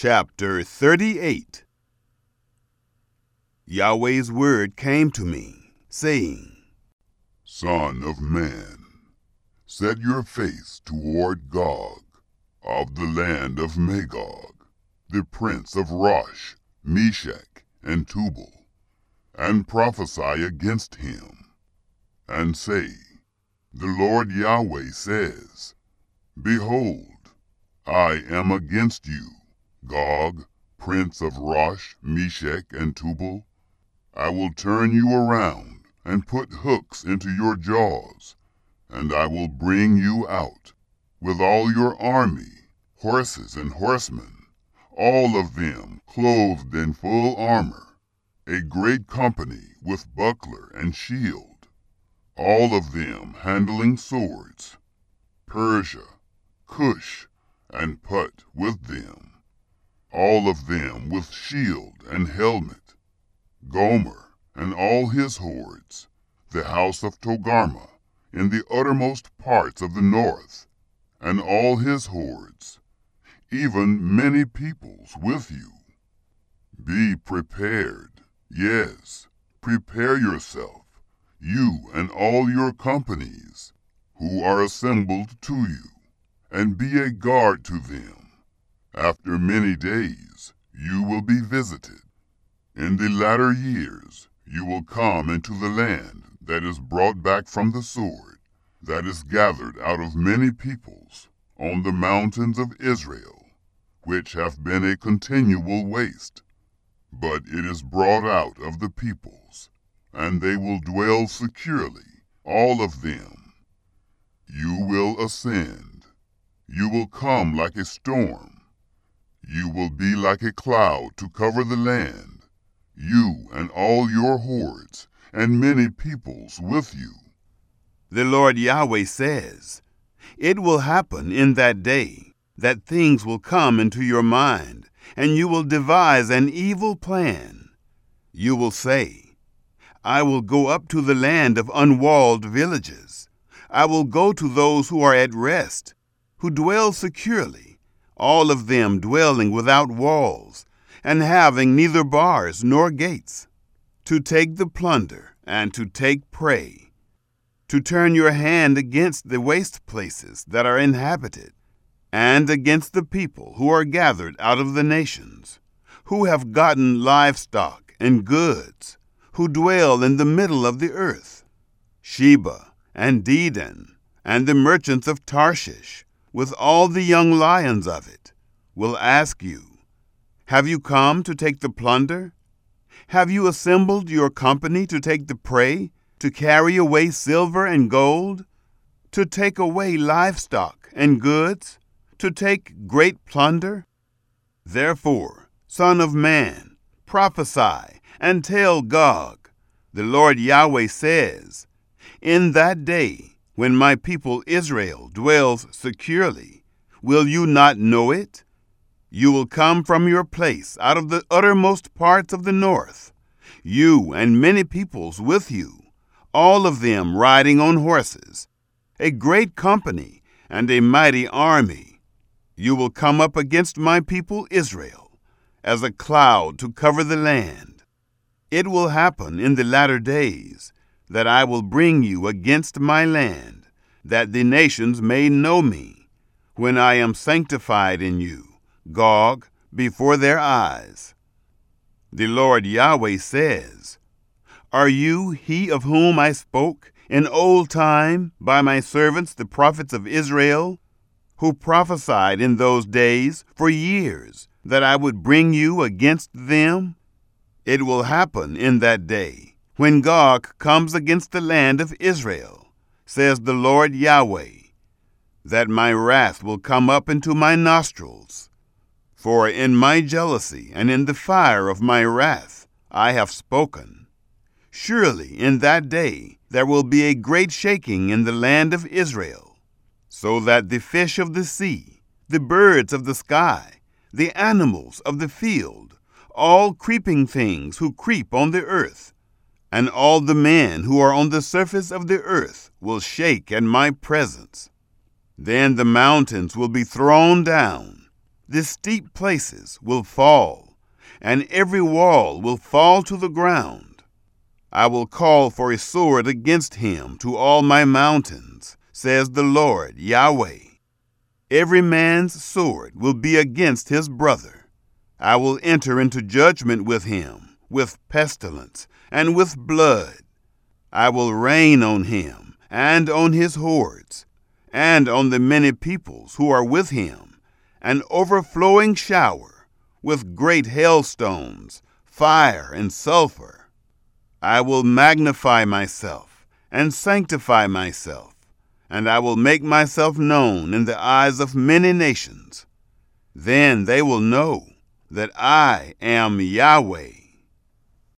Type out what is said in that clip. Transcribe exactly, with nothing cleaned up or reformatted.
Chapter thirty-eight. Yahweh's word came to me, saying, Son of man, set your face toward Gog, of the land of Magog, the prince of Rosh, Meshech, and Tubal, and prophesy against him, and say, The Lord Yahweh says, Behold, I am against you, Gog, prince of Rosh, Meshech, and Tubal. I will turn you around and put hooks into your jaws, and I will bring you out with all your army, horses and horsemen, all of them clothed in full armor, a great company with buckler and shield, all of them handling swords, Persia, Cush, and Put with them, all of them with shield and helmet, Gomer and all his hordes, the house of Togarmah in the uttermost parts of the north, and all his hordes, even many peoples with you. Be prepared, yes, prepare yourself, you and all your companies, who are assembled to you, and be a guard to them. After many days you will be visited. In the latter years you will come into the land that is brought back from the sword, that is gathered out of many peoples, on the mountains of Israel, which have been a continual waste. But it is brought out of the peoples, and they will dwell securely, all of them. You will ascend. You will come like a storm. You will be like a cloud to cover the land, you and all your hordes, and many peoples with you. The Lord Yahweh says, It will happen in that day that things will come into your mind, and you will devise an evil plan. You will say, I will go up to the land of unwalled villages. I will go to those who are at rest, who dwell securely, all of them dwelling without walls, and having neither bars nor gates, to take the plunder and to take prey, to turn your hand against the waste places that are inhabited, and against the people who are gathered out of the nations, who have gotten livestock and goods, who dwell in the middle of the earth, Sheba and Dedan, and the merchants of Tarshish, with all the young lions of it, will ask you, Have you come to take the plunder? Have you assembled your company to take the prey, to carry away silver and gold, to take away livestock and goods, to take great plunder? Therefore, Son of man, prophesy and tell Gog, the Lord Yahweh says, In that day, when my people Israel dwells securely, will you not know it? You will come from your place out of the uttermost parts of the north, you and many peoples with you, all of them riding on horses, a great company and a mighty army. You will come up against my people Israel, as a cloud to cover the land. It will happen in the latter days that I will bring you against my land, that the nations may know me, when I am sanctified in you, Gog, before their eyes. The Lord Yahweh says, Are you he of whom I spoke in old time by my servants the prophets of Israel, who prophesied in those days for years that I would bring you against them? It will happen in that day, when Gog comes against the land of Israel, says the Lord Yahweh, that my wrath will come up into my nostrils. For in my jealousy and in the fire of my wrath I have spoken. Surely in that day there will be a great shaking in the land of Israel, so that the fish of the sea, the birds of the sky, the animals of the field, all creeping things who creep on the earth, and all the men who are on the surface of the earth will shake at my presence. Then the mountains will be thrown down, The steep places will fall, and every wall will fall to the ground. I will call for a sword against him to all my mountains, says the Lord Yahweh. Every man's sword will be against his brother. I will enter into judgment with him, with pestilence, and with blood. I will rain on him, and on his hordes, and on the many peoples who are with him, an overflowing shower, with great hailstones, fire, and sulfur. I will magnify myself, and sanctify myself, and I will make myself known in the eyes of many nations. Then they will know that I am Yahweh.